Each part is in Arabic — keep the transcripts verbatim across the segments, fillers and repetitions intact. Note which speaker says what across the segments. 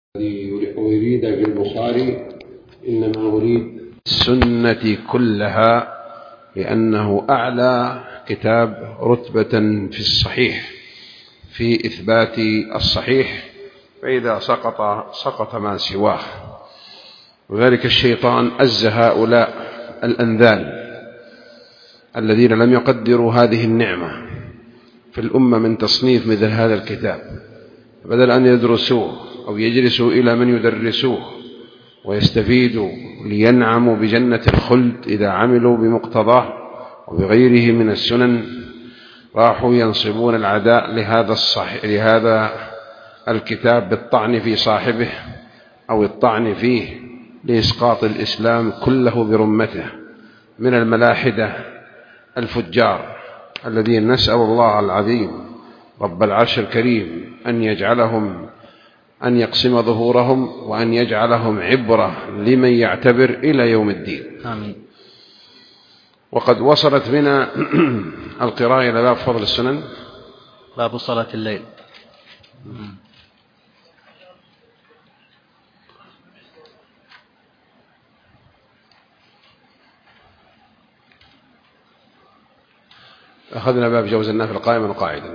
Speaker 1: الذي أريد في البخاري إنما أريد السنة كلها، لأنه أعلى كتاب رتبة في الصحيح في إثبات الصحيح، فإذا سقط سقط ما سواه. وذلك الشيطان أز هؤلاء الأنذال الذين لم يقدروا هذه النعمة في الأمة من تصنيف مثل هذا الكتاب، بدل أن يدرسوه أو يجلسوا إلى من يدرسوه ويستفيدوا لينعموا بجنة الخلد إذا عملوا بمقتضاه وبغيره من السنن، راحوا ينصبون العداء لهذا الصحيح لهذا الكتاب بالطعن في صاحبه أو الطعن فيه لإسقاط الإسلام كله برمته من الملاحدة الفجار الذين نسأل الله العظيم رب العرش الكريم أن يجعلهم أن يقسم ظهورهم وأن يجعلهم عبرة لمن يعتبر إلى يوم الدين.
Speaker 2: آمين.
Speaker 1: وقد وصلت بنا القراءة إلى باب فضل السنن،
Speaker 2: باب صلاة الليل.
Speaker 1: أخذنا باب جوز النافل قائما وقاعدا،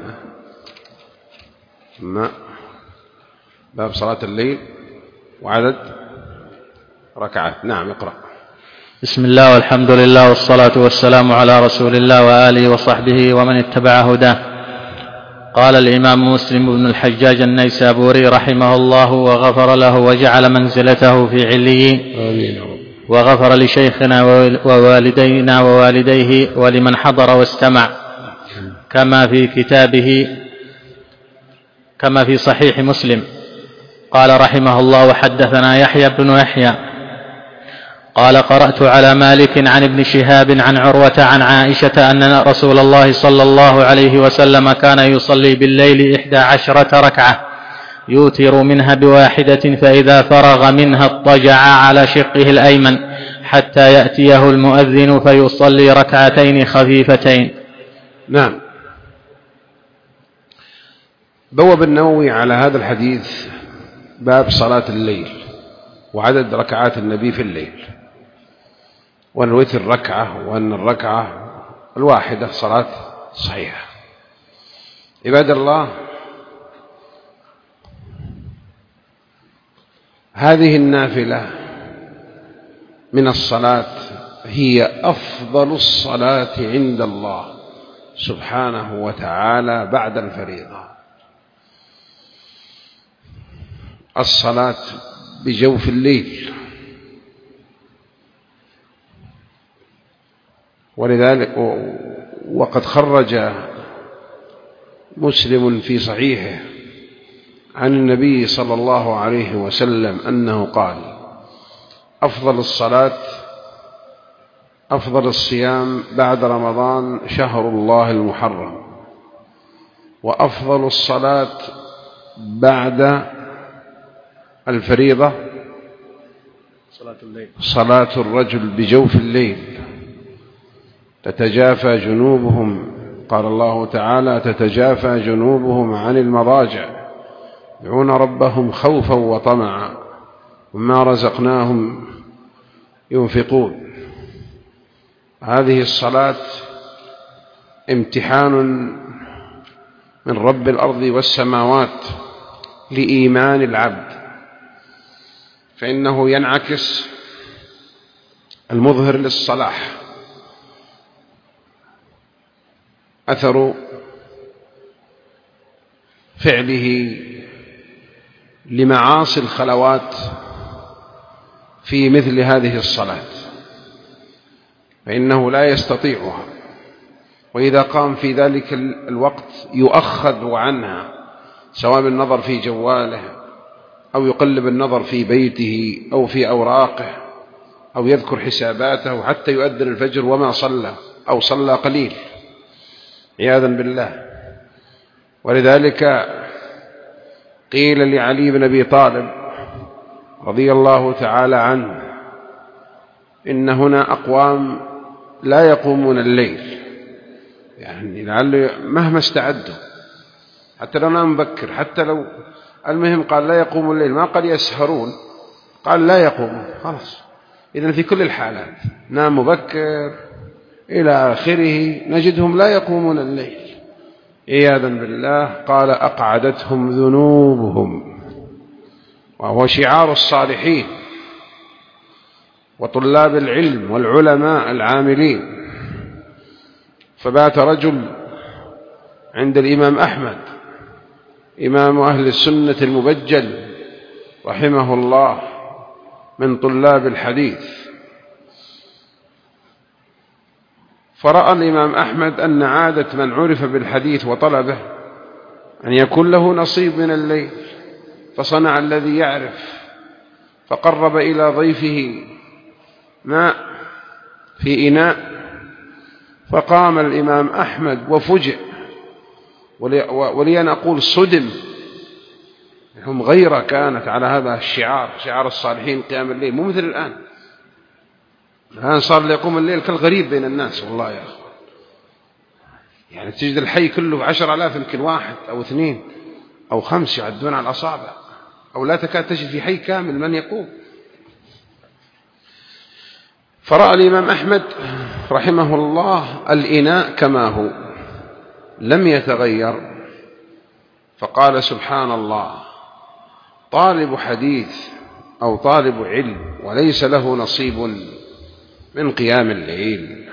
Speaker 1: ثم باب صلاة الليل وعدد ركعات. نعم، اقرأ.
Speaker 2: بسم الله والحمد لله والصلاة والسلام على رسول الله وآله وصحبه ومن اتبع هداه. قال الإمام مسلم بن الحجاج النيسابوري رحمه الله وغفر له وجعل منزلته في عليين، وغفر لشيخنا ووالدينا ووالديه ولمن حضر واستمع، كما في كتابه كما في صحيح مسلم. قال رحمه الله وحدثنا يحيى بن يحيى قال قرأت على مالك عن ابن شهاب عن عروة عن عائشة أن رسول الله صلى الله عليه وسلم كان يصلي بالليل إحدى عشرة ركعة يوتر منها بواحدة، فإذا فرغ منها اضطجع على شقه الأيمن حتى يأتيه المؤذن فيصلي ركعتين خفيفتين.
Speaker 1: نعم. بوب النووي على هذا الحديث باب صلاة الليل وعدد ركعات النبي في الليل، وأن الوتر ركعة، وأن الركعة الواحدة صلاة صحيحة. عباد الله، هذه النافلة من الصلاة هي أفضل الصلاة عند الله سبحانه وتعالى بعد الفريضة. الصلاة بجوف الليل، ولذلك وقد خرج مسلم في صحيحه عن النبي صلى الله عليه وسلم أنه قال: أفضل الصلاة أفضل الصيام بعد رمضان شهر الله المحرم، وأفضل الصلاة بعد الفريضة
Speaker 2: صلاة الليل
Speaker 1: صلاة الرجل بجوف الليل. تتجافى جنوبهم، قال الله تعالى: تتجافى جنوبهم عن المضاجع يدعون ربهم خوفا وطمعا وما رزقناهم ينفقون. هذه الصلاة امتحان من رب الأرض والسماوات لإيمان العبد، فإنه ينعكس المظهر للصلاح أثر فعله لمعاصي الخلوات في مثل هذه الصلاة، فإنه لا يستطيعها، وإذا قام في ذلك الوقت يؤخذ عنها، سواء بالنظر في جواله أو يقلب النظر في بيته أو في أوراقه أو يذكر حساباته حتى يؤذن الفجر وما صلى أو صلى قليل عياذا بالله. ولذلك قيل لعلي بن أبي طالب رضي الله تعالى عنه: إن هنا أقوام لا يقومون الليل، يعني لعل مهما استعدوا، حتى لو نام مبكر، حتى لو المهم قال لا يقوم الليل، ما قال يسهرون، قال لا يقومون، خلاص. إذن في كل الحالات نام مبكر إلى آخره نجدهم لا يقومون الليل عياذا بالله. قال أقعدتهم ذنوبهم، وهو شعار الصالحين وطلاب العلم والعلماء العاملين. فبات رجل عند الإمام أحمد إمام أهل السنة المبجل رحمه الله من طلاب الحديث، فرأى الإمام أحمد أن عادة من عرف بالحديث وطلبه أن يكون له نصيب من الليل، فصنع الذي يعرف، فقرب إلى ضيفه ماء في إناء، فقام الإمام أحمد وفجئ، ولي أن أقول صدم، هم غيرة كانت على هذا الشعار، شعار الصالحين قيام الليل، مو مثل الآن. الآن صار يقوم الليل كالغريب بين الناس والله يا أخوان. يعني تجد الحي كله عشر آلاف يمكن واحد أو اثنين أو خمس يعدون على الأصابع، أو لا تكاد تجد في حي كامل من يقوم. فرأى الإمام أحمد رحمه الله الإناء كما هو لم يتغير، فقال سبحان الله، طالب حديث أو طالب علم وليس له نصيب من قيام الليل.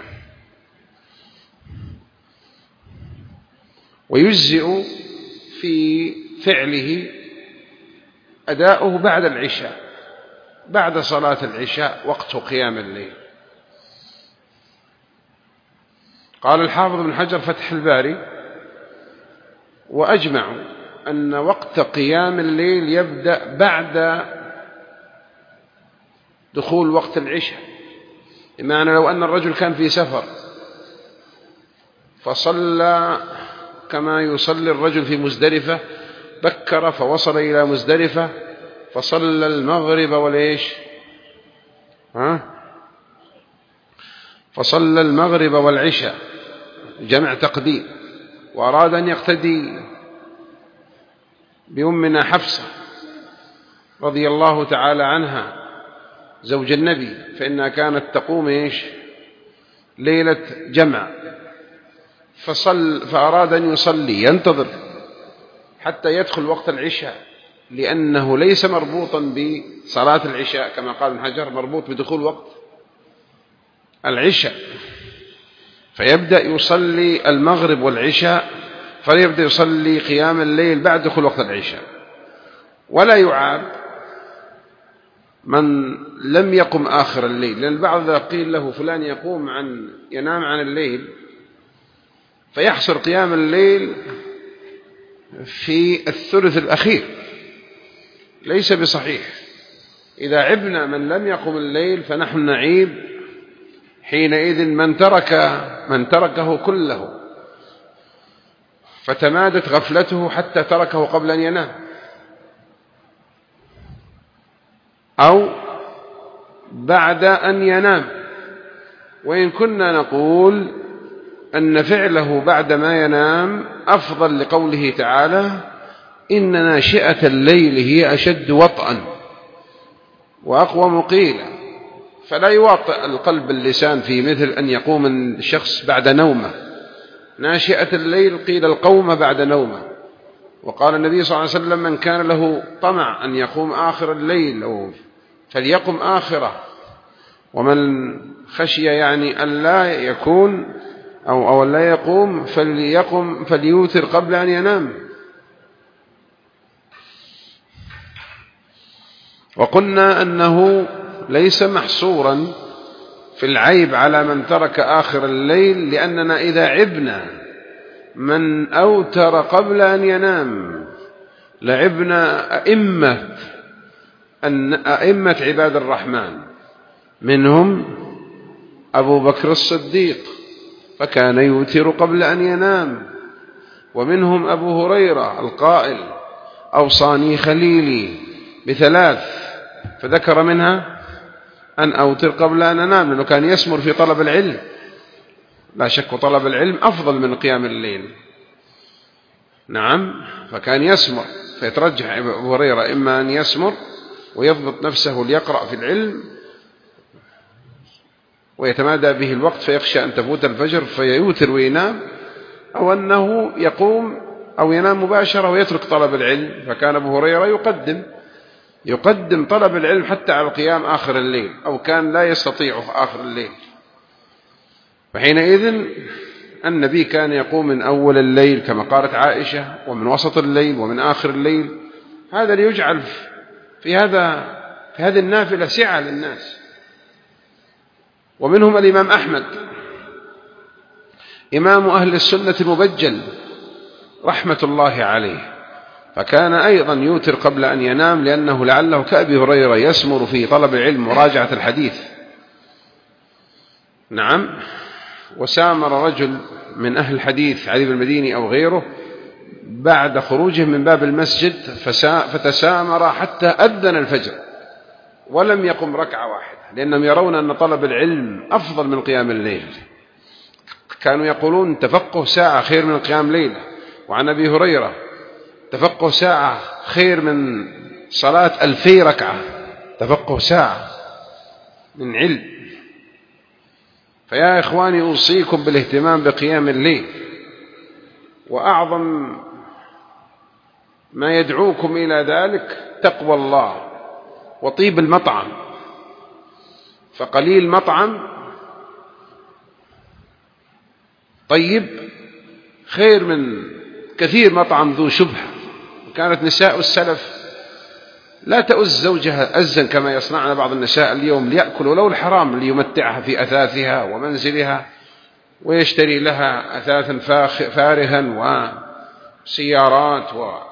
Speaker 1: ويجزئ في فعله أداؤه بعد العشاء، بعد صلاة العشاء وقت قيام الليل. قال الحافظ بن حجر فتح الباري: وأجمعوا أن وقت قيام الليل يبدأ بعد دخول وقت العشاء. بمعنى لو أن الرجل كان في سفر فصلى كما يصلي الرجل في مزدلفة، بكر فوصل إلى مزدلفة فصلى المغرب والعيش ها فصلى المغرب والعشاء جمع تقديم، وأراد أن يقتدي بأمنا حفصة رضي الله تعالى عنها زوج النبي، فإنها كانت تقوم إيش ليلة جمع، فصل فأراد أن يصلي ينتظر حتى يدخل وقت العشاء، لأنه ليس مربوطا بصلاة العشاء كما قال ابن حجر، مربوط بدخول وقت العشاء، فيبدأ يصلي المغرب والعشاء، فيبدأ يصلي قيام الليل بعد دخول وقت العشاء. ولا يعاب من لم يقم آخر الليل، لأن بعض قيل له فلان يقوم عن ينام عن الليل فيحصل قيام الليل في الثلث الأخير، ليس بصحيح. إذا عبنا من لم يقم الليل فنحن نعيب حينئذ من ترك من تركه كله، فتمادت غفلته حتى تركه قبل أن ينام، أو بعد أن ينام. وإن كنا نقول أن فعله بعد ما ينام أفضل، لقوله تعالى: إن ناشئة الليل هي أشد وطئا وأقوم قيلا. فلا يواطئ القلب اللسان في مثل أن يقوم الشخص بعد نومه. ناشئة الليل قيل القوم بعد نومه. وقال النبي صلى الله عليه وسلم: من كان له طمع أن يقوم آخر الليل أو فليقم آخره، ومن خشي يعني أن لا يكون أو أو لا يقوم فليقم فليوتر قبل أن ينام. وقلنا أنه ليس محصورا في العيب على من ترك آخر الليل، لأننا إذا عبنا من أوتر قبل أن ينام لعبنا أئمة أن أئمة عباد الرحمن، منهم أبو بكر الصديق فكان يوتر قبل أن ينام، ومنهم أبو هريرة القائل: أوصاني خليلي بثلاث، فذكر منها أن أوتر قبل أن أنام، لأنه كان يسمر في طلب العلم. لا شك طلب العلم أفضل من قيام الليل، نعم، فكان يسمر. فيترجح أبو هريرة إما أن يسمر ويضبط نفسه ليقرأ في العلم ويتمادى به الوقت فيخشى أن تفوت الفجر فيوتر وينام، أو أنه يقوم أو ينام مباشرة ويترك طلب العلم. فكان أبو هريرة يقدم يقدم طلب العلم حتى على القيام آخر الليل، أو كان لا يستطيعه آخر الليل. فحينئذ النبي كان يقوم من أول الليل كما قالت عائشة، ومن وسط الليل، ومن آخر الليل. هذا ليجعل في هذا في هذه النافلة سعة للناس. ومنهم الإمام أحمد إمام أهل السنة المبجل رحمة الله عليه، فكان أيضا يوتر قبل أن ينام، لأنه لعله كأبي هريرة يسمر في طلب العلم وراجعة الحديث. نعم. وسامر رجل من أهل الحديث علي بن المديني أو غيره بعد خروجه من باب المسجد فتسامر حتى أذن الفجر ولم يقم ركعة واحدة، لأنهم يرون أن طلب العلم أفضل من قيام الليل. كانوا يقولون تفقه ساعة خير من قيام ليلة. وعن أبي هريرة تفقه ساعة خير من صلاة ألفي ركعة. تفقه ساعة من علم. فيا إخواني أوصيكم بالاهتمام بقيام الليل، وأعظم ما يدعوكم إلى ذلك تقوى الله وطيب المطعم. فقليل مطعم طيب خير من كثير مطعم ذو شبهة. كانت نساء السلف لا تؤز زوجها أزا كما يصنعن بعض النساء اليوم، ليأكل ولو الحرام ليمتعها في أثاثها ومنزلها، ويشتري لها أثاثا فارها وسيارات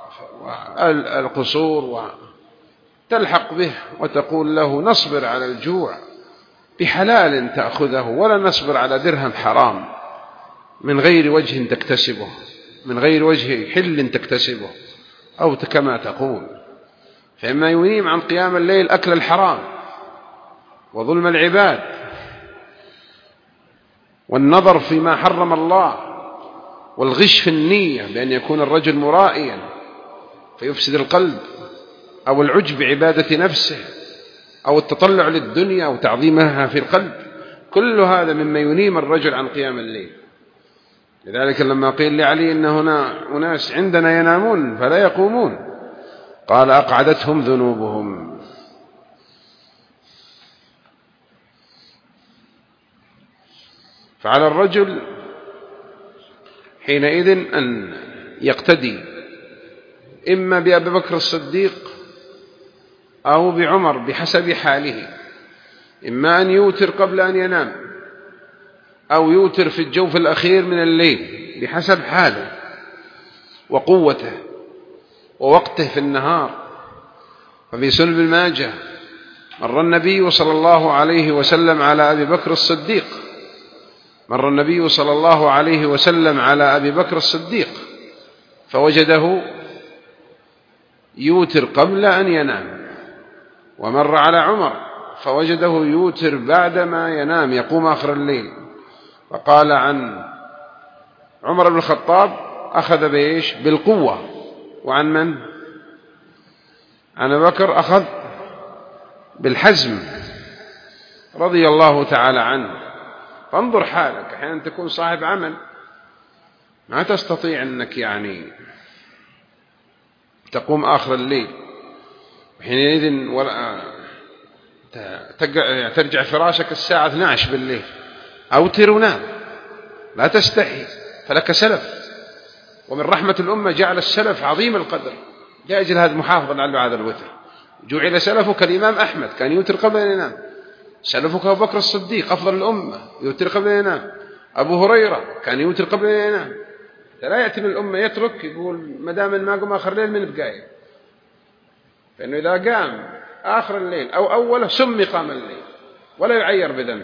Speaker 1: والقصور، وتلحق به وتقول له نصبر على الجوع بحلال تأخذه، ولا نصبر على درهم حرام من غير وجه تكتسبه، من غير وجه حل تكتسبه، أو كما تقول. فإما ينيم عن قيام الليل أكل الحرام وظلم العباد والنظر فيما حرم الله والغش في النية بأن يكون الرجل مرائيا فيفسد القلب، أو العجب بعبادة نفسه، أو التطلع للدنيا وتعظيمها في القلب. كل هذا مما ينيم الرجل عن قيام الليل. لذلك لما قيل لعلي إن هنا أناس عندنا ينامون فلا يقومون، قال أقعدتهم ذنوبهم. فعلى الرجل حينئذ أن يقتدي إما بأبي بكر الصديق أو بعمر بحسب حاله، إما أن يوتر قبل أن ينام أو يوتر في الجوف الأخير من الليل بحسب حاله وقوته ووقته في النهار. ففي سنن ابن ماجه مر النبي صلى الله عليه وسلم على أبي بكر الصديق مر النبي صلى الله عليه وسلم على أبي بكر الصديق فوجده يوتر قبل أن ينام، ومر على عمر فوجده يوتر بعدما ينام يقوم آخر الليل. وقال عن عمر بن الخطاب أخذ بإيش؟ بالقوة. وعن من؟ عن أبي بكر أخذ بالحزم رضي الله تعالى عنه. فانظر حالك، أحيانا تكون صاحب عمل ما تستطيع أنك يعني تقوم آخر الليل، حينئذ ترجع فراشك الساعة اثنتي عشرة بالليل، أوتر ونام لا تستحي، فلك سلف. ومن رحمة الأمة جعل السلف عظيم القدر لأجل هذا محافظا على هذا الوتر. جعل سلفك الإمام أحمد كان يوتر قبل أن ينام، سلفك أبو بكر الصديق أفضل الأمة يوتر قبل أن ينام، أبو هريرة كان يوتر قبل أن ينام. لا يأتي من الأمة يترك يقول مدام ما قم آخر الليل من بقاية، فإنه إذا قام آخر الليل أو أوله سمي قام الليل ولا يعير بذنب.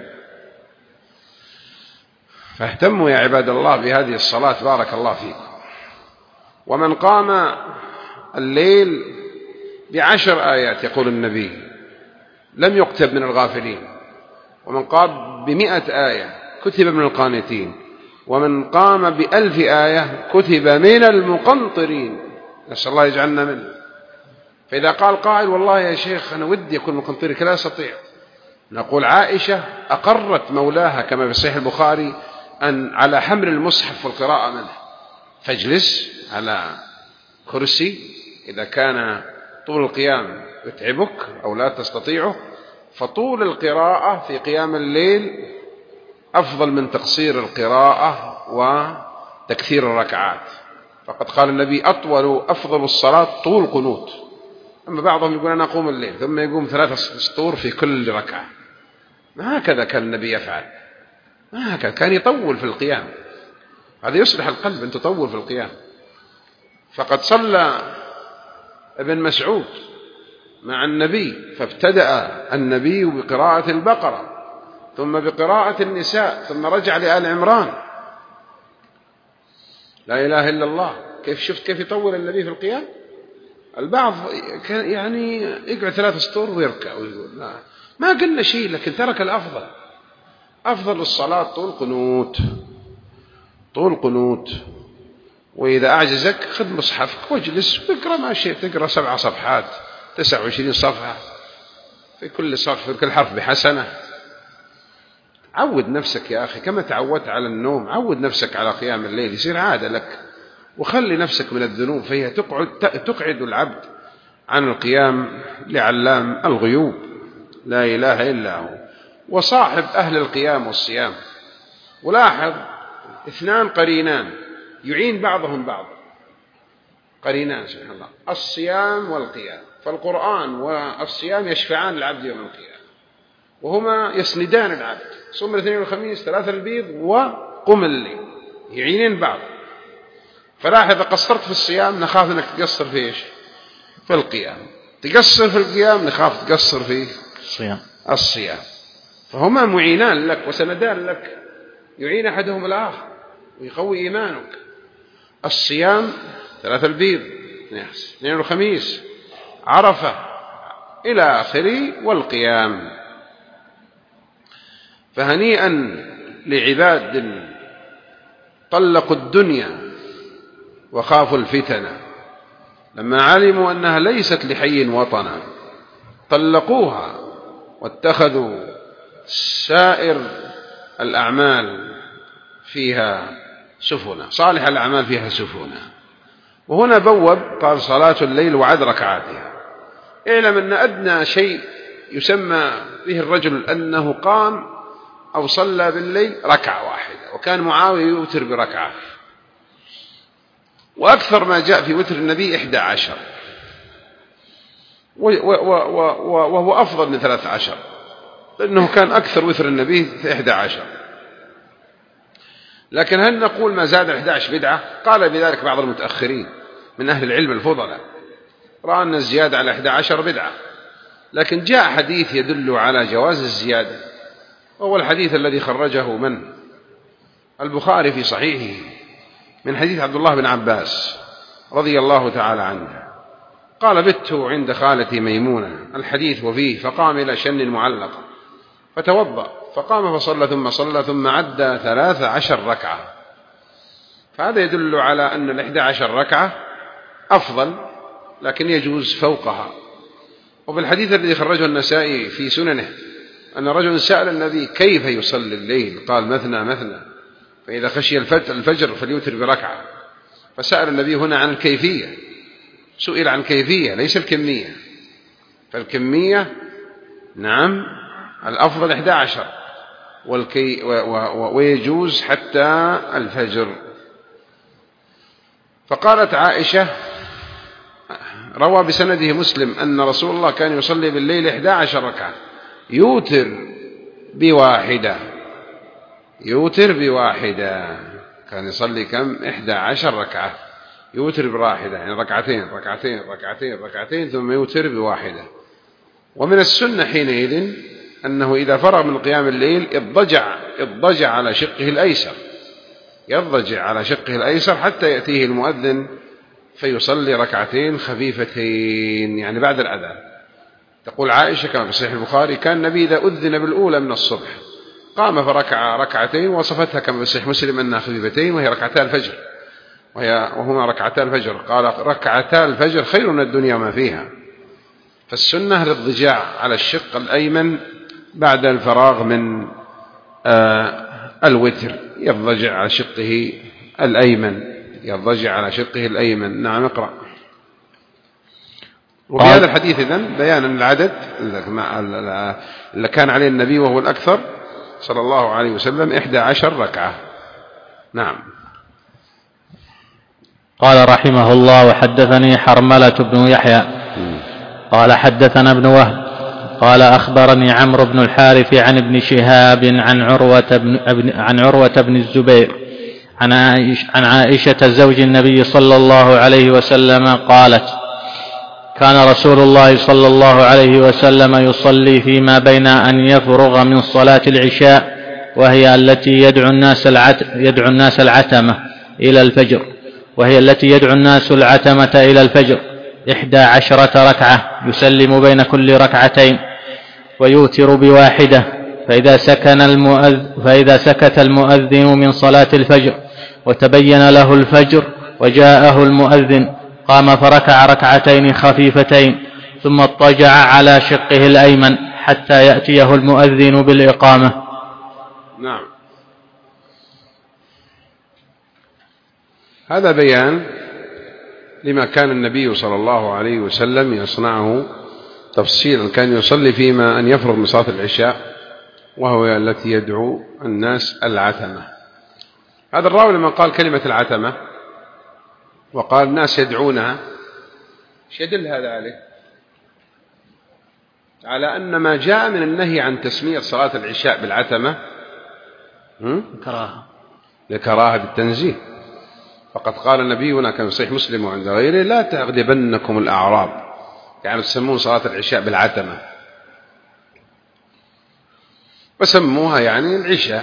Speaker 1: فاهتموا يا عباد الله بهذه الصلاة بارك الله فيكم. ومن قام الليل بعشر آيات يقول النبي لم يكتب من الغافلين، ومن قام بمئة آية كتب من القانتين، ومن قام بألف آية كتب من المقنطرين. نسأل الله يجعلنا منه. فإذا قال قائل والله يا شيخ أنا ودي أكون مقنطرك لا أستطيع، نقول عائشة أقرت مولاها كما في صحيح البخاري أن على حمل المصحف والقراءة منه، فاجلس على كرسي إذا كان طول القيام يتعبك أو لا تستطيعه، فطول القراءة في قيام الليل أفضل من تقصير القراءة وتكثير الركعات. فقد قال النبي أطول أفضل الصلاة طول القنوت. أما بعضهم يقول أنا أقوم الليل ثم يقوم ثلاثة سطور في كل ركعة، ما هكذا كان النبي يفعل، ما هكذا كان يطول في القيام. هذا يصلح القلب أن تطول في القيام. فقد صلى ابن مسعود مع النبي فابتدأ النبي بقراءة البقرة ثم بقراءة النساء ثم رجع لآل عمران. لا إله إلا الله. كيف شفت كيف يطول النبي في القيام؟ البعض كان يعني يقعد ثلاث سطور ويركع ويقول لا، ما قلنا شيء، لكن ترك الأفضل. أفضل الصلاة طول قنوت، طول قنوت. وإذا أعجزك خذ مصحفك واجلس واقرأ ما شئت، تقرأ سبع صفحات تسع وعشرين صفحة، في كل صف في كل حرف بحسنة. عود نفسك يا أخي كما تعودت على النوم، عود نفسك على قيام الليل يصير عادة لك، وخلي نفسك من الذنوب، فهي تقعد تقعد العبد عن القيام لعلام الغيوب لا إله إلا هو. وصاحب أهل القيام والصيام، ولاحظ اثنان قرينان يعين بعضهم بعض، قرينان سبحان الله، الصيام والقيام. فالقرآن والصيام يشفعان العبد يوم القيامة، وهما يسندان العبد. صوم الاثنين والخميس، ثلاثة البيض، وقم الليل، يعينين بعض. فلاحظ إذا قصرت في الصيام نخاف أنك تقصر في إيش؟ في القيام. تقصر في القيام نخاف تقصر في
Speaker 2: الصيام.
Speaker 1: الصيام. فهما معينان لك وسندان لك، يعين أحدهم الآخر ويقوي إيمانك. الصيام ثلاثة البيض، اثنين والخميس، عرفة إلى آخره، والقيام. فهنيئا لعباد طلقوا الدنيا وخافوا الفتن، لما علموا أنها ليست لحي وطنا طلقوها واتخذوا سائر الأعمال فيها سفنا، صالح الأعمال فيها سفنا. وهنا بوب قال صلاة الليل وعد ركعاتها. اعلم أن أدنى شيء يسمى به الرجل أنه قام أو صلى بالليل ركعة واحدة، وكان معاوية يوتر بركعة. وأكثر ما جاء في وتر النبي إحدى عشر، وهو أفضل من ثلاث عشر، لأنه كان أكثر وتر النبي في إحدى عشر. لكن هل نقول ما زاد إحدى عشر بدعة؟ قال بذلك بعض المتأخرين من أهل العلم الفضلاء، رأى أن الزيادة على إحدى عشر بدعة. لكن جاء حديث يدل على جواز الزيادة، وهو الحديث الذي خرجه من البخاري في صحيحه من حديث عبد الله بن عباس رضي الله تعالى عنه قال: بت عند خالتي ميمونة، الحديث وفيه: فقام إلى شن معلقة فتوضأ، فقام فصلى ثم صلى ثم عدى ثلاث عشر ركعة. فهذا يدل على أن الإحدى عشر ركعة أفضل، لكن يجوز فوقها. وفي الحديث الذي خرجه النسائي في سننه أن رجل سأل النبي كيف يصلي الليل، قال: مثنى مثنى، فإذا خشي الفجر فليوتر بركعة. فسأل النبي هنا عن الكيفية، سئل عن كيفية ليس الكمية، فالكمية نعم الأفضل إحدى عشر، والكي ويجوز حتى الفجر. فقالت عائشة روى بسنده مسلم أن رسول الله كان يصلي بالليل إحدى عشر ركعة يوتر بواحدة، يوتر بواحدة، كان يصلي كم؟ إحدى عشر ركعة يوتر بواحدة، يعني ركعتين ركعتين ركعتين ركعتين ثم يوتر بواحدة. ومن السنة حينئذ أنه إذا فرغ من قيام الليل اضطجع اضطجع على شقه الأيسر، يضطجع على شقه الأيسر حتى يأتيه المؤذن فيصلي ركعتين خفيفتين، يعني بعد الأذان. تقول عائشة كما في صحيح البخاري: كان النبي إذا أذن بالأولى من الصبح قام فركع ركعتين، وصفتها كما في صحيح مسلم أنها خفيفتين وهي ركعتا الفجر. وهي وهما ركعتا الفجر، قال ركعتا الفجر خير من الدنيا وما فيها. فالسنة الاضطجاع على الشق الأيمن بعد الفراغ من آه الوتر، يضجع على شقه الأيمن، يضجع على شقه الأيمن. نعم اقرأ. وفي هذا الحديث إذن بيان العدد اللي كان عليه النبي وهو الأكثر صلى الله عليه وسلم إحدى عشر ركعة. نعم.
Speaker 2: قال رحمه الله: وحدثني حرملة بن يحيى قال حدثنا ابن وهب قال أخبرني عمرو بن الحارث عن ابن شهاب عن عروة بن, عن عروة بن الزبير عن عائشة, عن عائشة زوج النبي صلى الله عليه وسلم قالت: كان رسول الله صلى الله عليه وسلم يصلي فيما بين أن يفرغ من صلاة العشاء، وهي التي يدعو الناس العت يدعو الناس العتمة إلى الفجر وهي التي يدعو الناس العتمة إلى الفجر إحدى عشرة ركعة، يسلم بين كل ركعتين ويوتر بواحدة، فإذا سكن المؤذن فإذا سكت المؤذن من صلاة الفجر وتبين له الفجر وجاءه المؤذن قام فركع ركعتين خفيفتين ثم اضطجع على شقه الأيمن حتى يأتيه المؤذن بالإقامة.
Speaker 1: نعم. هذا بيان لما كان النبي صلى الله عليه وسلم يصنعه تفصيلا. كان يصلي فيما أن يفرغ من صلاة العشاء وهو التي يدعو الناس العتمة. هذا الراوي لما قال كلمة العتمة وقال الناس يدعونها، ايش يدل هذا عليه؟ على أن ما جاء من النهي عن تسمية صلاة العشاء بالعتمة
Speaker 2: كراهة
Speaker 1: لكراهة بالتنزيه. فقد قال نبينا كما في صحيح مسلم وعند غيره: لا تغلبنكم الأعراب، يعني تسمون صلاة العشاء بالعتمة، وسموها يعني العشاء،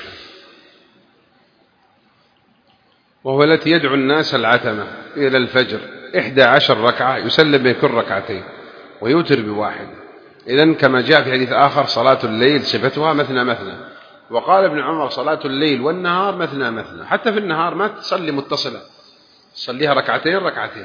Speaker 1: وهو التي يدعو الناس العتمة إلى الفجر إحدى عشر ركعة، يسلم بين كل ركعتين ويوتر بواحد. إذن كما جاء في حديث آخر: صلاة الليل صفتها مثنى مثنى. وقال ابن عمر: صلاة الليل والنهار مثنى مثنى. حتى في النهار ما تصلي متصلة، صليها ركعتين ركعتين،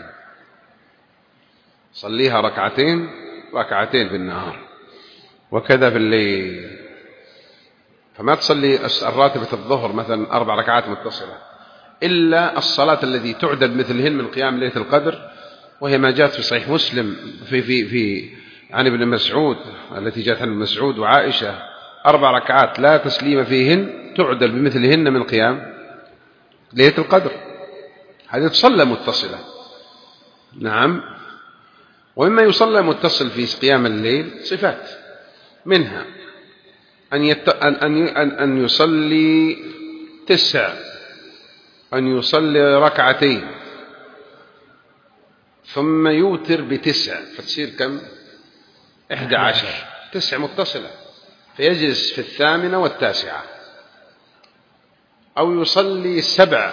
Speaker 1: صليها ركعتين ركعتين في النهار، وكذا في الليل. فما تصلي الراتبة الظهر مثلا أربع ركعات متصلة، إلا الصلاة التي تعدد مثلهن من قيام ليلة القدر، وهي ما جاءت في صحيح مسلم في في في عن ابن مسعود، التي جاءت عن ابن مسعود وعائشة: أربع ركعات لا تسليم فيهن تعدل بمثلهن من قيام ليلة القدر. هذه تصلى متصلة. نعم. ومما يصلى متصل في قيام الليل صفات، منها أن, يت... أن... أن... أن يصلي تسع، أن يصلي ركعتين ثم يوتر بتسع، فتصير كم؟ إحدى عشر. تسع متصلة، فيجلس في الثامنة والتاسعة. أو يصلي سبع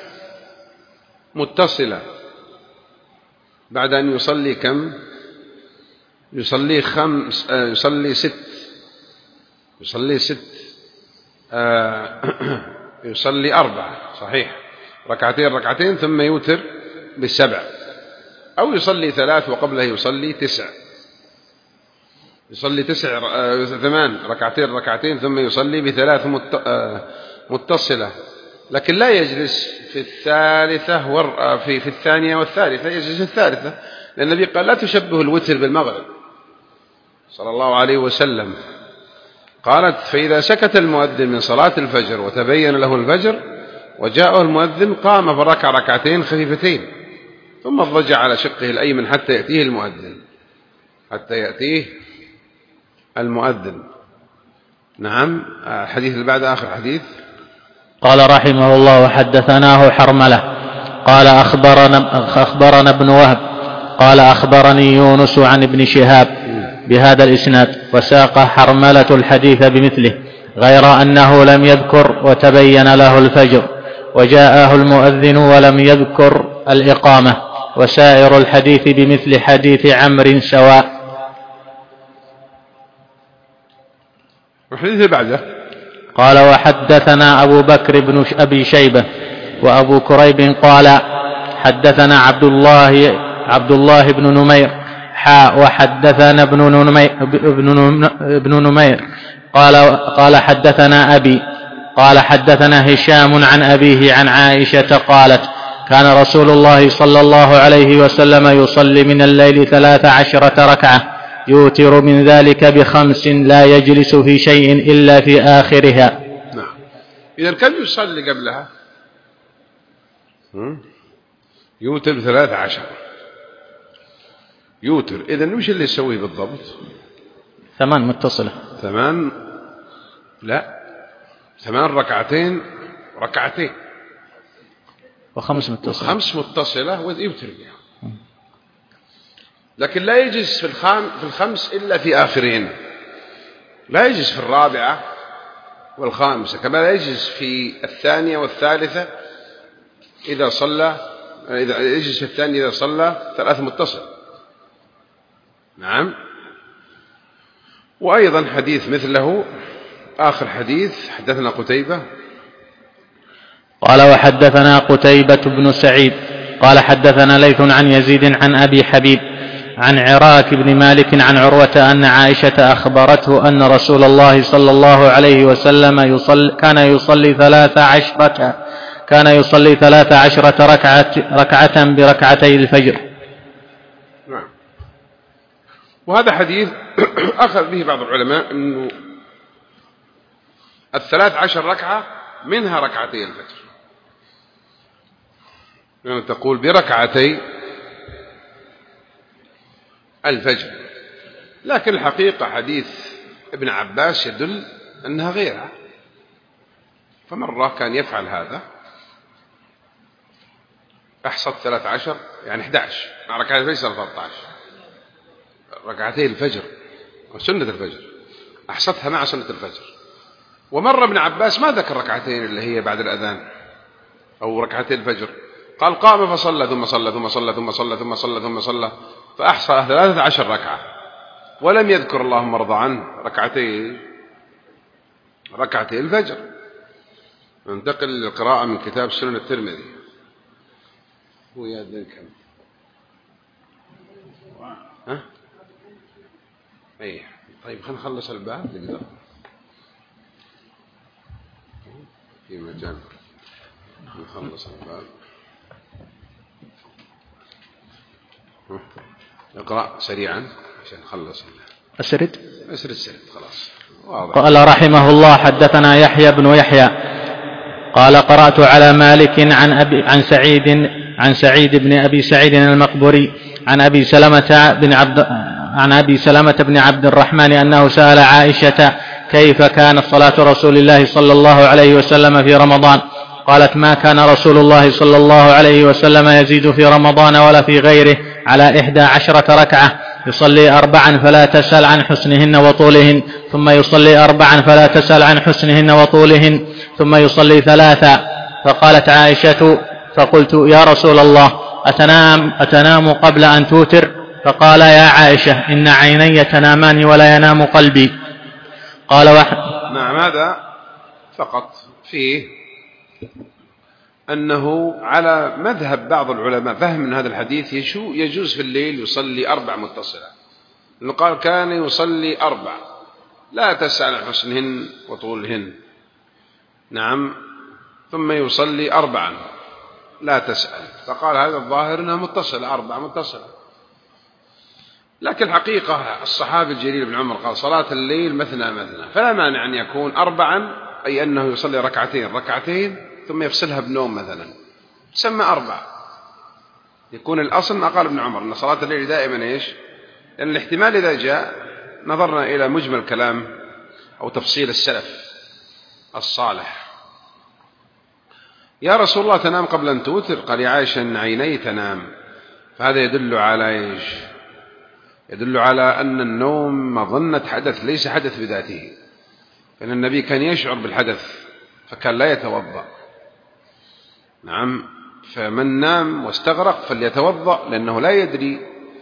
Speaker 1: متصلة بعد أن يصلي كم؟ يصلي خمس، آه يصلي ست، يصلي ست آه يصلي أربعة، صحيح، ركعتين ركعتين ثم يوتر بالسبع. أو يصلي ثلاث وقبله يصلي تسع، يصلي تسع آه ثمان ركعتين ركعتين ثم يصلي بثلاث مت... آه متصلة. لكن لا يجلس في الثالثة ور... في في الثانية والثالثة، يجلس في الثالثة، لأن النبي قال: لا تشبه الوتر بالمغرب صلى الله عليه وسلم. قالت: فإذا سكت المؤذن من صلاة الفجر وتبين له الفجر وجاءه المؤذن قام فركع ركعتين خفيفتين ثم اضطجع على شقه الأيمن حتى يأتيه المؤذن، حتى يأتيه المؤذن. نعم. الحديث اللي بعد آخر حديث.
Speaker 2: قال رحمه الله: وحدثناه حرملة قال أخبرنا, أخبرنا ابن وهب قال أخبرني يونس عن ابن شهاب بهذا الإسناد، وساق حرملة الحديث بمثله، غير أنه لم يذكر وتبين له الفجر وجاءه المؤذن ولم يذكر الإقامة، وسائر الحديث بمثل حديث عمرو سواء.
Speaker 1: الحديث بعده.
Speaker 2: قال: وحدثنا أبو بكر بن أبي شيبة وأبو كريب قال حدثنا عبد الله عبد الله بن نمير حاء وحدثنا ابن نمير, ابن نمير قال, قال حدثنا أبي قال حدثنا هشام عن أبيه عن عائشة قالت كان رسول الله صلى الله عليه وسلم يصلي من الليل ثلاث عشرة ركعة يوتر من ذلك بخمس لا يجلس في شيء إلا في آخرها.
Speaker 1: نعم. إذا كم يصلي قبلها؟ يوتر ثلاث عشر يوتر. إذن وش اللي يسويه بالضبط؟
Speaker 2: ثمان متصلة.
Speaker 1: ثمان لا ثمان ركعتين ركعتين
Speaker 2: وخمس متصلة
Speaker 1: خمس متصلة ويوتر بها. لكن لا يجلس في الخام في الخمس إلا في آخرين. لا يجلس في الرابعة والخامسة، كما لا يجلس في الثانية والثالثة إذا صلى إذا يجلس في الثانية إذا صلى ثلاث متصل. نعم. وأيضا حديث مثله آخر حديث حدثنا قتيبة
Speaker 2: قال وحدثنا قتيبة بن سعيد قال حدثنا ليث عن يزيد عن أبي حبيب عن عراك بن مالك عن عروة أن عائشة أخبرته أن رسول الله صلى الله عليه وسلم يصلي كان يصلي ثلاث عشرة كان يصلي ثلاث عشرة ركعة, ركعة بركعتي الفجر.
Speaker 1: نعم. وهذا حديث أخذ به بعض العلماء أنه الثلاث عشر ركعة منها ركعتي الفجر، يعني تقول بركعتي الفجر، لكن الحقيقة حديث ابن عباس يدل أنها غيرها. فمرة كان يفعل هذا أحصد ثلاث عشر يعني أحد عشر مع ركعتي الفجر ثلاثة عشر ركعتي الفجر وسنة الفجر أحصدها مع سنة الفجر. ومرة ابن عباس ما ذكر ركعتين اللي هي بعد الأذان أو ركعتي الفجر، قال قام فصلى ثم صلى ثم صلى ثم صلى ثم صلى ثم صلى فأحصى ثلاثة عشر ركعة، ولم يذكر اللهم ارضى عنه ركعتي ركعتي الفجر. ننتقل للقراءة من كتاب سنن الترمذي. هو يأذن كم؟ ها؟ أيه. طيب خلينا نخلص الباب نقدر في مجال نخلص الباب. اقرأ سريعا عشان نخلص.
Speaker 2: أسرد
Speaker 1: أسرد سرد خلاص واضح.
Speaker 2: قال رحمه الله حدثنا يحيى بن يحيى قال قرأت على مالك عن أبي عن سعيد عن سعيد بن أبي سعيد المقبري عن أبي سلمة بن عبد عن أبي سلمة بن عبد الرحمن أنه سأل عائشة كيف كانت صلاة رسول الله صلى الله عليه وسلم في رمضان؟ قالت ما كان رسول الله صلى الله عليه وسلم يزيد في رمضان ولا في غيره على إحدى عشرة ركعة، يصلي أربعا فلا تسأل عن حسنهن وطولهن، ثم يصلي أربعا فلا تسأل عن حسنهن وطولهن، ثم يصلي ثلاثا. فقالت عائشة فقلت يا رسول الله أتنام, أتنام قبل أن توتر؟ فقال يا عائشة إن عيني تنامان ولا ينام قلبي. قال وح...
Speaker 1: نعم. هذا فقط فيه أنه على مذهب بعض العلماء فهم من هذا الحديث يجوز في الليل يصلي أربع متصلة، لأنه قال كان يصلي أربع لا تسأل عن حسنهن وطولهن. نعم. ثم يصلي أربعا لا تسأل، فقال هذا الظاهر أنها متصلة أربع متصلة. لكن الحقيقة الصحابي الجليل بن عمر قال صلاة الليل مثنى مثنى، فلا مانع أن يكون أربعا أي أنه يصلي ركعتين ركعتين ثم يفصلها بنوم مثلا تسمى أربع، يكون الأصل ما قال ابن عمر أن صلاة الليل دائما إيش؟ لأن الاحتمال إذا جاء نظرنا إلى مجمل كلام أو تفصيل السلف الصالح. يا رسول الله تنام قبل أن توتر؟ قال يا عائشة إن عيني تنام. فهذا يدل على إيش؟ يدل على أن النوم مظنة حدث ليس حدث بذاته، فإن النبي كان يشعر بالحدث فكان لا يتوضأ. نعم. فمن نام واستغرق فليتوضأ، لأنه لا يدري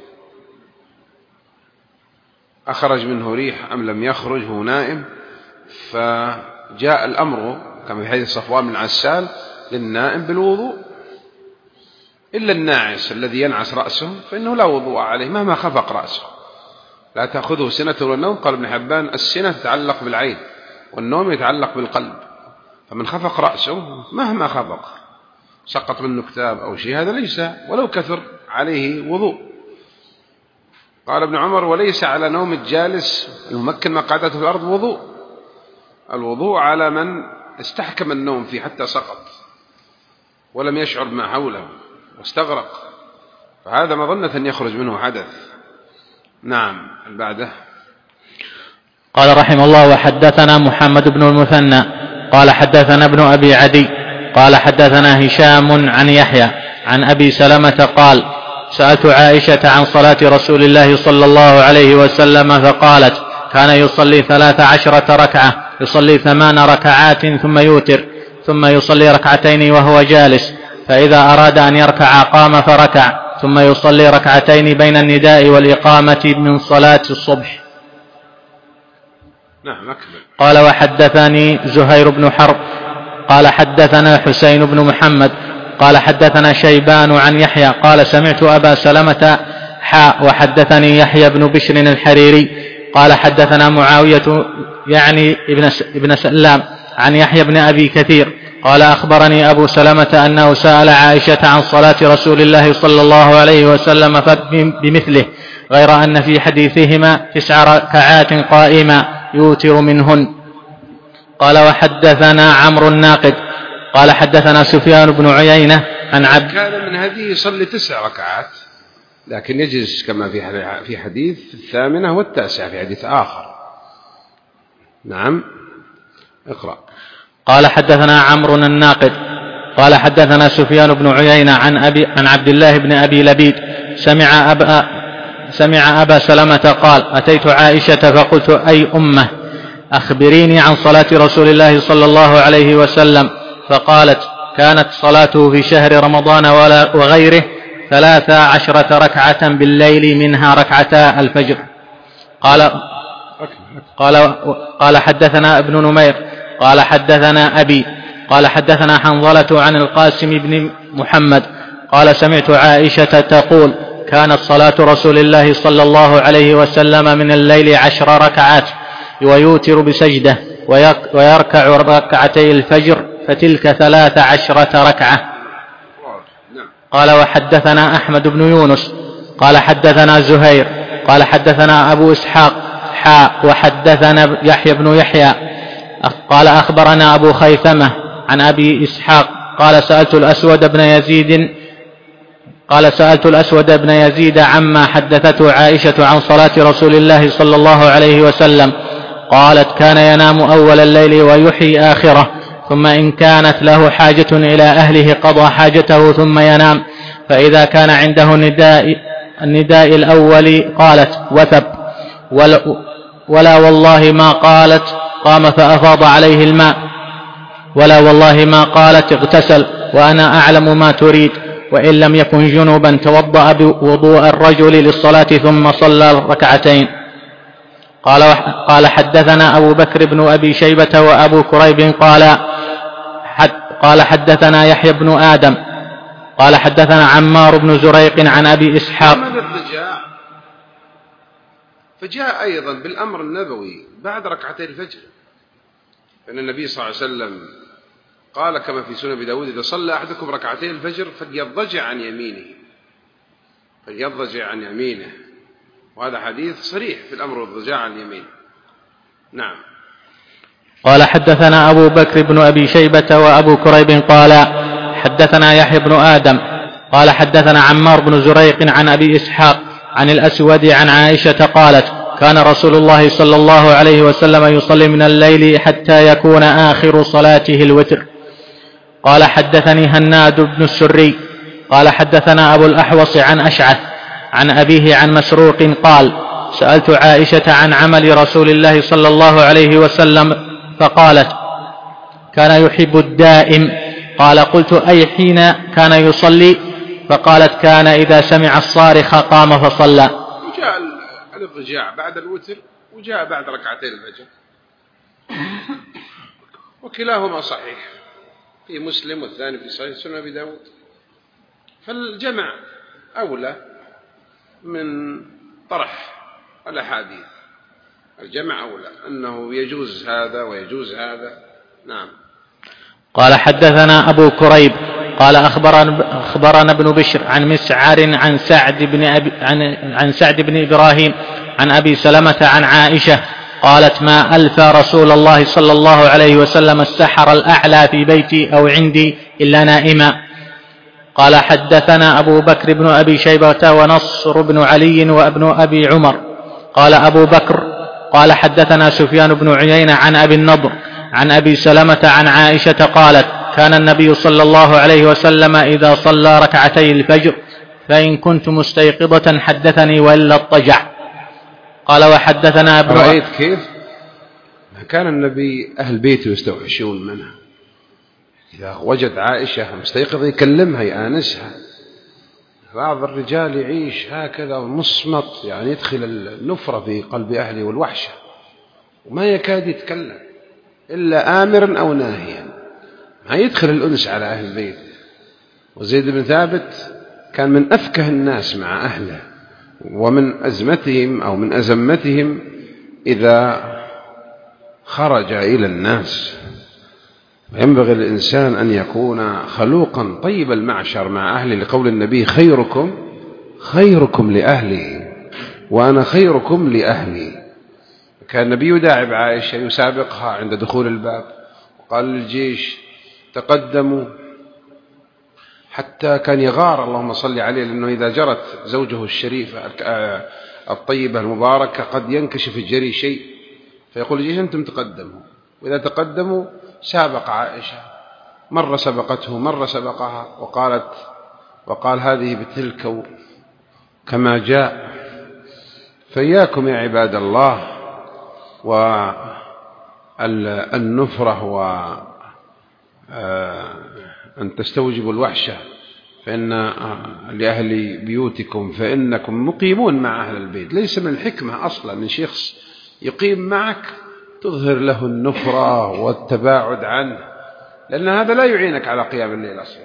Speaker 1: أخرج منه ريح أم لم يخرج، هو نائم. فجاء الأمر كما في حديث صفوان بن عسال للنائم بالوضوء، إلا الناعس الذي ينعس رأسه فإنه لا وضوء عليه مهما خفق رأسه. لا تأخذه سنة ولا نوم. قال ابن حبان السنة تتعلق بالعين والنوم يتعلق بالقلب، فمن خفق رأسه مهما خفق سقط منه كتاب أو شيء هذا ليس ولو كثر عليه وضوء. قال ابن عمر وليس على نوم الجالس الممكن مقعدته في الأرض وضوء، الوضوء على من استحكم النوم فيه حتى سقط ولم يشعر بما حوله واستغرق، فهذا مظنة أن يخرج منه حدث. نعم. بعده
Speaker 2: قال رحمه الله: وحدثنا محمد بن المثنى قال حدثنا ابن أبي عدي قال حدثنا هشام عن يحيى عن أبي سلمة قال: سألت عائشة عن صلاة رسول الله صلى الله عليه وسلم فقالت: كان يصلي ثلاث عشرة ركعة، يصلي ثمان ركعات ثم يوتر، ثم يصلي ركعتين وهو جالس، فإذا أراد أن يركع قام فركع، ثم يصلي ركعتين بين النداء والإقامة من صلاة الصبح.
Speaker 1: نعم أكمل.
Speaker 2: قال: وحدثني زهير بن حرب قال حدثنا حسين بن محمد قال حدثنا شيبان عن يحيى قال: سمعت أبا سلمة حاء وحدثني يحيى بن بشر الحريري قال حدثنا معاوية يعني ابن سلام عن يحيى بن أبي كثير قال: أخبرني أبو سلمة أنه سأل عائشة عن صلاة رسول الله صلى الله عليه وسلم بمثله، غير أن في حديثهما تسع ركعات قائمة يوتر منهن. قال: وحدثنا عمرو الناقد قال حدثنا سفيان بن عيينة عن عبد
Speaker 1: كان من هذه يصلي تسع ركعات لكن يجلس كما في حديث الثامنة والتاسعة في حديث آخر. نعم اقرأ.
Speaker 2: قال حدثنا عمرو الناقد قال حدثنا سفيان بن عيينة عن أبي عن عبد الله بن أبي لبيد سمع أبا سمع أبا سلمة قال: أتيت عائشة فقلت: أي أمة، أخبريني عن صلاة رسول الله صلى الله عليه وسلم. فقالت: كانت صلاته في شهر رمضان وغيره ثلاث عشرة ركعة بالليل منها ركعتا الفجر. قال قال قال حدثنا ابن نمير قال حدثنا أبي قال حدثنا حنظلة عن القاسم بن محمد قال: سمعت عائشة تقول: كانت صلاة رسول الله صلى الله عليه وسلم من الليل عشر ركعات ويوتر بسجدة ويركع ركعتي الفجر فتلك ثلاث عشرة ركعة. قال: وحدثنا أحمد بن يونس قال حدثنا زهير قال حدثنا أبو إسحاق حاء وحدثنا يحيى بن يحيى قال: أخبرنا أبو خيثمة عن أبي إسحاق قال: سألت الأسود بن يزيد قال سألت الأسود بن يزيد عما حدثته عائشة عن صلاة رسول الله صلى الله عليه وسلم. قالت: كان ينام أول الليل ويحيي آخره، ثم إن كانت له حاجة إلى أهله قضى حاجته ثم ينام، فإذا كان عنده النداء, النداء الأول قالت: وثب، ولا, ولا والله ما قالت قام فأفاض عليه الماء، ولا والله ما قالت اغتسل وأنا أعلم ما تريد، وإن لم يكن جنوبا توضأ بوضوء الرجل للصلاة ثم صلى ركعتين. قال قال حدثنا أبو بكر بن أبي شيبة وأبو كريب قال حد قال حدثنا يحيى بن آدم قال حدثنا عمار بن زريق عن أبي إسحاق.
Speaker 1: فجاء أيضا بالأمر النبوي بعد ركعتي الفجر، فإن النبي صلى الله عليه وسلم قال كما في سنن أبي داود: إذا صلى أحدكم ركعتي الفجر فليضجع عن يمينه فليضجع عن يمينه وهذا حديث صريح في الأمر والضجاع عن اليمين. نعم.
Speaker 2: قال حدثنا أبو بكر بن أبي شيبة وأبو كريب قال حدثنا يحيى بن آدم قال حدثنا عمار بن زريق عن أبي إسحاق عن الأسود عن عائشة قالت: كان رسول الله صلى الله عليه وسلم يصلي من الليل حتى يكون آخر صلاته الوتر. قال حدثني هناد بن السري قال حدثنا أبو الأحوص عن أشعث عن أبيه عن مسروق قال: سألت عائشة عن عمل رسول الله صلى الله عليه وسلم فقالت: كان يحب الدائم. قال: قلت: أي حين كان يصلي؟ فقالت: كان إذا سمع الصارخ قام فصلى.
Speaker 1: وجاء الاضطجاع بعد الوتر وجاء بعد ركعتين الفجر وكلاهما صحيح. في مسلم والثاني في صحيح سنن أبي داود. فالجمع أولى من طرح الأحاديث، الجمع أولى، أنه يجوز هذا ويجوز هذا. نعم.
Speaker 2: قال حدثنا أبو كريب قال أخبرنا, أخبرنا ابن بشر عن مسعر عن سعد بن, أبي عن, عن سعد بن إبراهيم عن أبي سلمة عن عائشة قالت ما ألفى رسول الله صلى الله عليه وسلم السحر الأعلى في بيتي أو عندي إلا نائما. قال حدثنا أبو بكر بن أبي شيبة ونصر بن علي وابن أبي عمر. قال أبو بكر قال حدثنا سفيان بن عيينة عن أبي النضر عن أبي سلمة عن عائشة قالت كان النبي صلى الله عليه وسلم إذا صلى ركعتي الفجر فإن كنت مستيقظة حدثني وإلا اضطجع. قال وحدثنا ابن
Speaker 1: رأيت كيف كان النبي أهل بيته يستوحشون منها، إذا وجد عائشة مستيقظة يكلمها يآنسها. بعض الرجال يعيش هكذا مصمت، يعني يدخل النفرة في قلب أهله والوحشة وما يكاد يتكلم إلا آمرا أو ناهيا، ما يدخل الأنس على أهل البيت. وزيد بن ثابت كان من أفكه الناس مع أهله، ومن أزمتهم أو من أزمتهم إذا خرج إلى الناس. ينبغي الإنسان أن يكون خلوقا طيب المعشر مع أهله، لقول النبي خيركم خيركم لأهله وأنا خيركم لأهلي. كان النبي يداعب عائشة يسابقها عند دخول الباب، وقال للجيش تقدموا، حتى كان يغار اللهم صل عليه، لأنه إذا جرت زوجه الشريفة الطيبة المباركة قد ينكشف الجري شيء، فيقول الجيش أنتم تقدموا. وإذا تقدموا سابق عائشة، مرة سبقته مرة سبقها، وقالت وقال هذه بتلك كما جاء. فإياكم يا عباد الله والنفرة وأن تستوجبوا الوحشة، فإن لأهل بيوتكم فإنكم مقيمون مع أهل البيت. ليس من الحكمة أصلا من شخص يقيم معك تظهر له النفرة والتباعد عنه، لأن هذا لا يعينك على قيام الليل أصلا.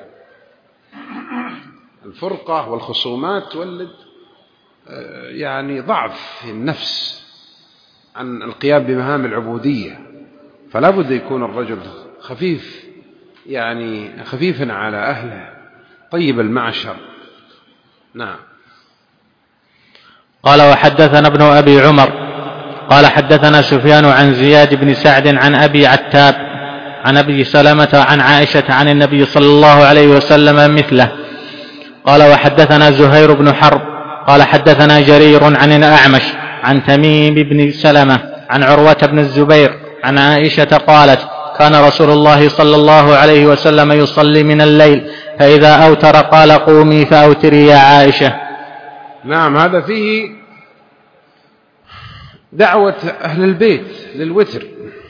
Speaker 1: الفرقة والخصومات تولد يعني ضعف في النفس عن القيام بمهام العبودية، فلا بد يكون الرجل خفيف، يعني خفيفا على أهله طيب المعشر. نعم.
Speaker 2: قال وحدثنا ابن أبي عمر قال حدثنا سفيان عن زياد بن سعد عن أبي عتاب عن أبي سلمة عن عائشة عن النبي صلى الله عليه وسلم مثله. قال وحدثنا زهير بن حرب قال حدثنا جرير عن الأعمش عن تميم بن سلمة عن عروة بن الزبير عن عائشة قالت كان رسول الله صلى الله عليه وسلم يصلي من الليل فإذا أوتر قال قومي فأوتري يا عائشة.
Speaker 1: نعم، هذا فيه دعوة أهل البيت للوتر.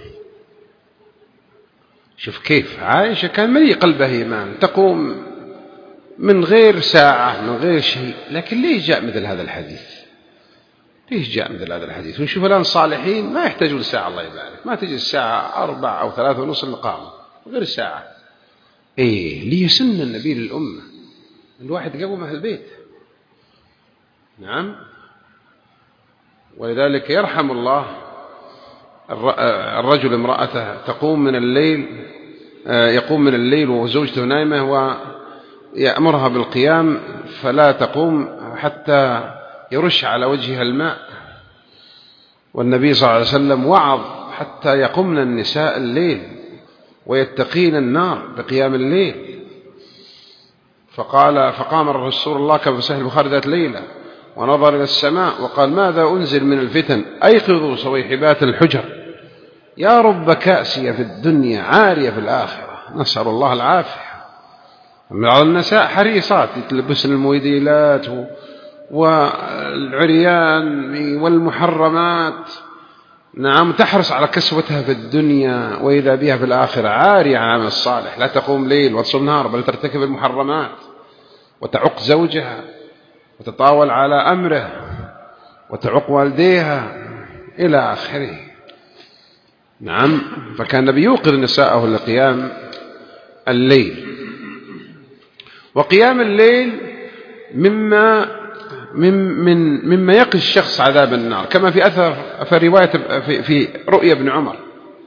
Speaker 1: شوف كيف عائشة كان مليء قلبها إيمان، تقوم من غير ساعة من غير شيء. لكن ليش جاء مثل هذا الحديث؟ ليش جاء مثل هذا الحديث؟ ونشوف الآن الصالحين ما يحتاجون ساعة، الله يبارك، ما تجي الساعة أربع أو ثلاثة ونص القامة غير ساعة. إيه ليسن النبي للأمة الواحد قبل أهل البيت. نعم. ولذلك يرحم الله الرجل امرأته تقوم من الليل يقوم من الليل وزوجته نائمة ويأمرها بالقيام فلا تقوم حتى يرش على وجهها الماء. والنبي صلى الله عليه وسلم وعظ حتى يقمن النساء الليل ويتقين النار بقيام الليل. فقال فقام رسول الله كما في صحيح البخاري ذات ليلة ونظر إلى السماء وقال ماذا أنزل من الفتن أيقظوا صويحبات الحجر، يا رب كأسية في الدنيا عارية في الآخرة، نسأل الله العافية. بعض النساء حريصات يتلبسن المويديلات والعريان والمحرمات، نعم، تحرص على كسوتها في الدنيا وإذا بها في الآخرة عارية عن العمل الصالح، لا تقوم ليل وتصوم نهار، بل ترتكب المحرمات وتعق زوجها وتطاول على أمره وتعق والديها إلى آخره. نعم. فكان النبي يوقظ نساءه لقيام الليل. وقيام الليل مما من من مما يقي الشخص عذاب النار، كما في أثر في رواية في, في رؤيا ابن عمر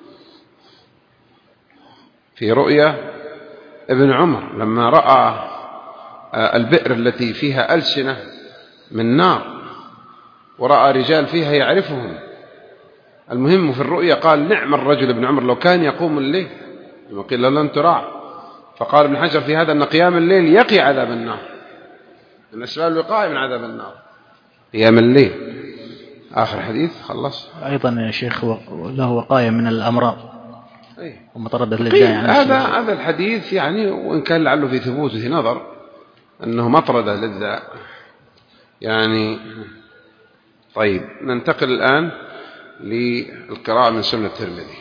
Speaker 1: في رؤيا ابن عمر لما رأى البئر التي فيها ألسنة من نار ورأى رجال فيها يعرفهم. المهم في الرؤيا قال نعم الرجل ابن عمر لو كان يقوم الليل، وقيل له لن تراع. فقال ابن حجر في هذا أن قيام الليل يقي عذاب النار، من أسباب الوقاية من عذاب النار قيام الليل. آخر حديث خلص.
Speaker 2: أيضا يا شيخ له وقاية من الأمراض ومطردة للداء يعني.
Speaker 1: هذا هذا الحديث يعني وإن كان لعله في ثبوته نظر أنه مطردة للداء يعني. طيب ننتقل الآن للقراءة من سنة الترمذي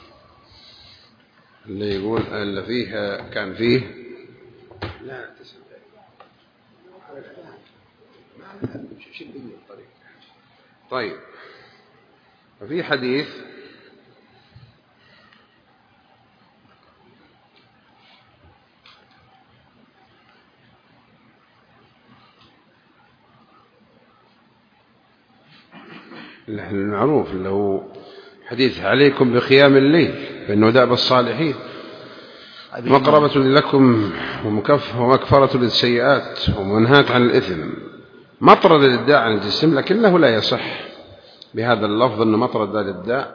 Speaker 1: اللي يقول اللي فيه كان فيه لا طيب. ففي حديث المعروف اللي هو حديث عليكم بقيام الليل فإنه دأب الصالحين مقربة لكم ومكفرة للسيئات ومنهاة عن الإثم. مطرد للداء عن الجسم، لكنه لا يصح بهذا اللفظ أنه مطرد للداء